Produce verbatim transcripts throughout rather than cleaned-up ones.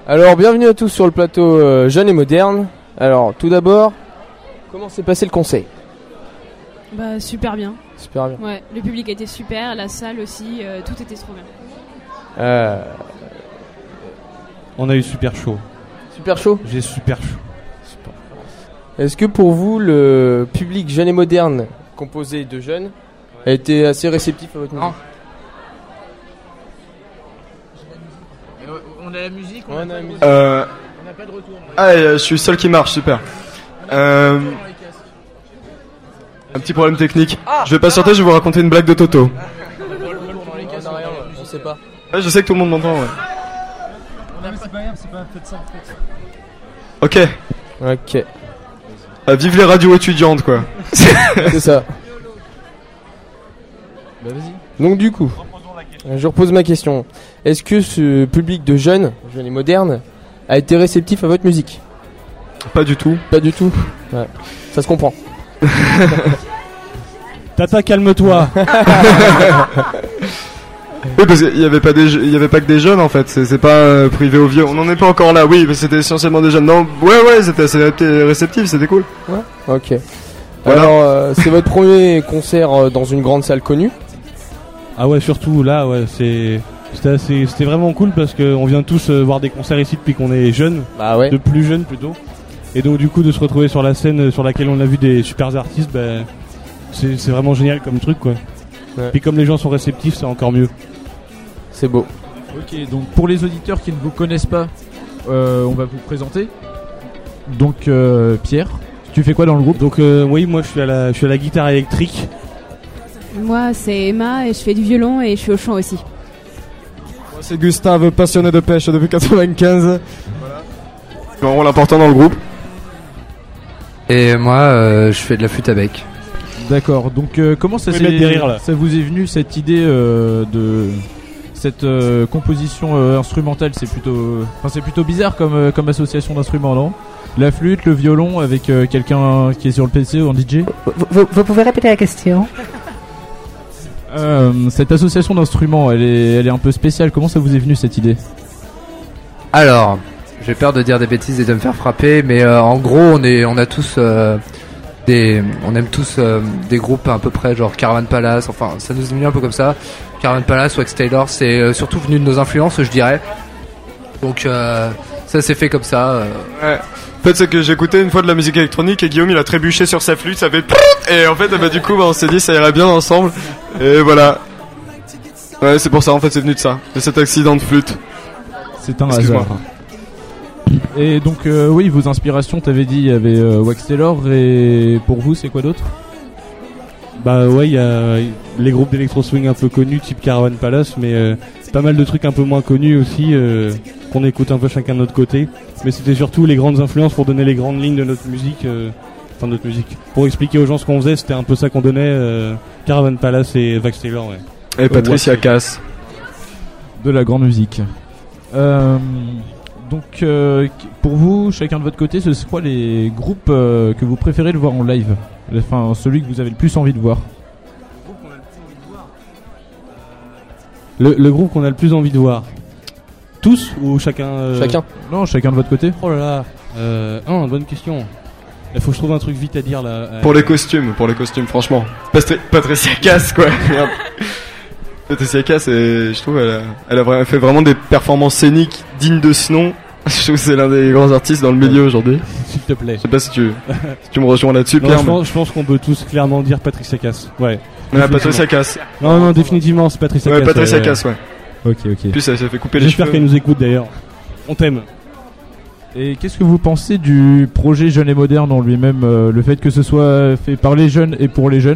Alors, bienvenue à tous sur le plateau euh, Jeune et Moderne. Alors, tout d'abord, comment s'est passé le concert ? Bah, super bien. Super bien. Ouais, le public était super, la salle aussi, euh, tout était trop bien. Euh... On a eu super chaud. Super chaud ? J'ai super chaud. Super. Est-ce que pour vous, le public Jeune et Moderne, composé de jeunes, a été assez réceptif à votre musique ? On a la musique, on, on a, a pas la musique. Euh... on a pas de retour. Ah, je suis seul qui marche, super. Euh... Un petit problème technique. Ah, je vais patienter, je vais vous raconter une blague de Toto. Je sais pas. Ouais, je sais que tout le monde m'entend, ouais. On a pas... C'est pas grave, c'est pas fait ça, en fait. Ok. Ok. Ah, vive les radios étudiantes, quoi. C'est ça. Bah vas-y. Donc du coup, je repose ma question. Est-ce que ce public de jeunes, jeunes et modernes, a été réceptif à votre musique ? Pas du tout. Pas du tout. Ouais. Ça se comprend. Tata, calme-toi. Oui, parce qu'il y avait pas des, il y avait pas que des jeunes en fait. C'est, c'est pas euh, privé aux vieux. On n'en est pas encore là. Oui, mais c'était essentiellement des jeunes. Non, ouais, ouais, c'était assez réceptif, c'était cool. Ouais. Ok. Voilà. Alors, euh, c'est votre premier concert euh, dans une grande salle connue ? Ah ouais, surtout là, ouais, c'est c'était assez, c'était vraiment cool parce que on vient tous euh, voir des concerts ici depuis qu'on est jeunes, Bah ouais. de plus jeunes plutôt. Et donc du coup de se retrouver sur la scène sur laquelle on a vu des super artistes, bah, c'est, c'est vraiment génial comme truc quoi. Ouais. Puis comme les gens sont réceptifs, c'est encore mieux. C'est beau. Ok, donc pour les auditeurs qui ne vous connaissent pas, euh, on va vous présenter. Donc euh, Pierre, tu fais quoi dans le groupe ? Donc euh, oui, moi je suis à la, je suis à la guitare électrique. Moi, c'est Emma et je fais du violon et je suis au chant aussi. Moi, c'est Gustave, passionné de pêche depuis quatre-vingt-quinze. Voilà. Un rôle important dans le groupe. Et moi, euh, je fais de la flûte à bec. D'accord, donc euh, comment ça, Vous s'est... pouvez mettre des rires, là. ça vous est venu cette idée euh, de cette euh, composition euh, instrumentale ? C'est plutôt, enfin c'est plutôt bizarre comme euh, comme association d'instruments, non ? La flûte, le violon avec euh, quelqu'un qui est sur le P C ou en D J ? Vous, vous, vous pouvez répéter la question ? Euh, cette association d'instruments, elle est, elle est un peu spéciale. Comment ça vous est venu cette idée ? Alors, j'ai peur de dire des bêtises et de me faire frapper, mais euh, en gros, on est, on a tous euh, des, on aime tous euh, des groupes à peu près genre Caravan Palace. Enfin, ça nous est venu un peu comme ça. Caravan Palace, Wax Taylor, c'est euh, surtout venu de nos influences, je dirais. Donc, euh, ça s'est fait comme ça. Euh. Ouais. En fait, c'est que j'écoutais une fois de la musique électronique et Guillaume il a trébuché sur sa flûte, ça fait et en fait, bah, du coup, bah, on s'est dit ça irait bien ensemble. Et voilà. Ouais, c'est pour ça, en fait, c'est venu de ça, de cet accident de flûte. C'est un Excuse-moi. hasard. Et donc, euh, oui, vos inspirations, t'avais dit, il y avait euh, Wax Taylor, et pour vous, c'est quoi d'autre ? Bah ouais, il y a les groupes d'électro swing un peu connus, type Caravan Palace, mais euh, pas mal de trucs un peu moins connus aussi, euh, qu'on écoute un peu chacun de notre côté. Mais c'était surtout les grandes influences pour donner les grandes lignes de notre musique, euh, enfin de notre musique. Pour expliquer aux gens ce qu'on faisait, c'était un peu ça qu'on donnait, euh, Caravan Palace et Wax Taylor, ouais. Et Patricia Cass. De la grande musique. Euh, donc, euh, pour vous, chacun de votre côté, ce sont quoi les groupes euh, que vous préférez le voir en live ? Enfin, celui que vous avez le plus envie de voir. Le, le groupe qu'on a le plus envie de voir. Tous ou chacun euh... Chacun. Non, chacun de votre côté. Oh là là. Euh, oh, bonne question. Il faut que je trouve un truc vite à dire là. Euh... Pour les costumes, pour les costumes, franchement. Patri- Patricia Cass, quoi. Merde. Patricia Cass, et je trouve, elle a, elle a vraiment fait vraiment des performances scéniques dignes de ce nom. Je trouve que c'est l'un des grands artistes dans le milieu aujourd'hui. S'il te plaît. Je sais pas si tu, si tu me rejoins là-dessus, non, Pierre. je, mais... pense, je pense qu'on peut tous clairement dire Patricia Cass. Ouais. Ouais, Patricia Cass. Non, non, définitivement, c'est Patricia Ouais, Cass. Patricia euh... Cass, ouais. Ok, ok. En plus, elle s'est fait couper les J'espère cheveux. qu'elle nous écoute d'ailleurs. On t'aime. Et qu'est-ce que vous pensez du projet Jeune et Moderne en lui-même, euh, le fait que ce soit fait par les jeunes et pour les jeunes ?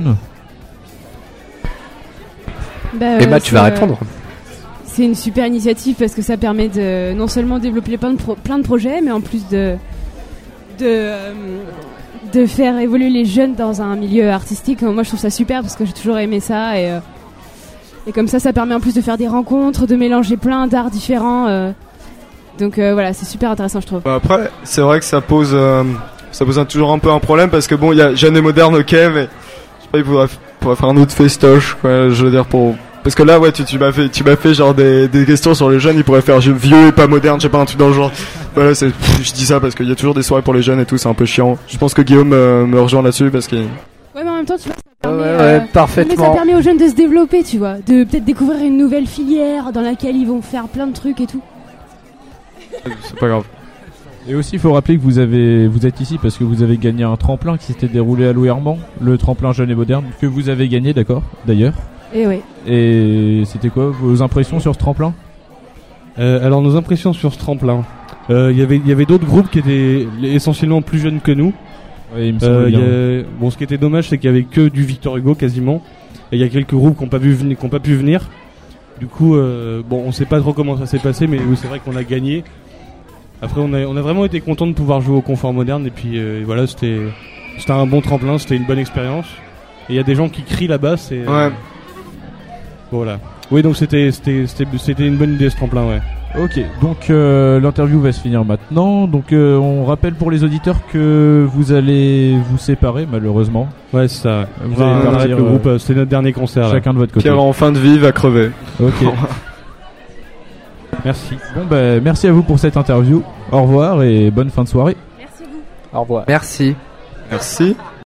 Bah, Emma, euh, tu vas c'est, répondre ? C'est une super initiative parce que ça permet de non seulement développer plein de, pro- plein de projets, mais en plus de, de, euh, de faire évoluer les jeunes dans un milieu artistique. Moi, je trouve ça super parce que j'ai toujours aimé ça. Et, euh, et comme ça, ça permet en plus de faire des rencontres, de mélanger plein d'arts différents. Euh, donc euh, voilà, c'est super intéressant, je trouve. Bah après, c'est vrai que ça pose, euh, ça pose un, toujours un peu un problème parce que bon, il y a Jeune et Moderne, ok, mais je sais pas, il faudrait, faudrait faire un autre festoche, quoi. Je veux dire, pour Parce que là, ouais, tu, tu m'as fait, tu m'as fait genre des, des questions sur les jeunes, ils pourraient faire jeu vieux et pas moderne, je sais pas, un truc dans le genre. Voilà, c'est, pff, je dis ça parce qu'il y a toujours des soirées pour les jeunes et tout, c'est un peu chiant. Je pense que Guillaume euh, me rejoint là-dessus parce qu'il... Ouais, mais en même temps, tu vois, ça permet, Ouais, ouais, euh, parfaitement. mais ça permet aux jeunes de se développer, tu vois, de peut-être découvrir une nouvelle filière dans laquelle ils vont faire plein de trucs et tout. C'est pas grave. Et aussi, il faut rappeler que vous avez, vous êtes ici parce que vous avez gagné un tremplin qui s'était déroulé à Louis-Armand, le tremplin jeune et moderne, que vous avez gagné, d'accord, d'ailleurs. Et ouais. Et c'était quoi vos impressions sur ce tremplin? Euh, alors nos impressions sur ce tremplin, euh, y avait il y avait d'autres groupes qui étaient essentiellement plus jeunes que nous. Ouais, il me semble Euh, bien. y a- Bon, ce qui était dommage, c'est qu'il y avait que du Victor Hugo quasiment. Et il y a quelques groupes qui n'ont pas, vu veni- qui ont pas pu venir. Du coup, euh, bon, on sait pas trop comment ça s'est passé, mais oui, c'est vrai qu'on a gagné. Après, on a, on a vraiment été content de pouvoir jouer au confort moderne. Et puis euh, voilà, c'était, c'était un bon tremplin, c'était une bonne expérience. Et il y a des gens qui crient là-bas, c'est. euh, Ouais. Voilà. Oui, donc c'était, c'était, c'était, c'était une bonne idée ce tremplin, ouais. Ok, donc euh, l'interview va se finir maintenant. Donc euh, on rappelle pour les auditeurs que vous allez vous séparer malheureusement. Ouais, c'est ça. Vous Enfin, allez on partir, arrête le euh, groupe, euh, c'était notre dernier concert. là. Chacun de votre côté. Pierre en fin de vie va crever. Ok. Merci. Bon bah merci à vous pour cette interview. Au revoir et bonne fin de soirée. Merci à vous. Au revoir. Merci. Merci.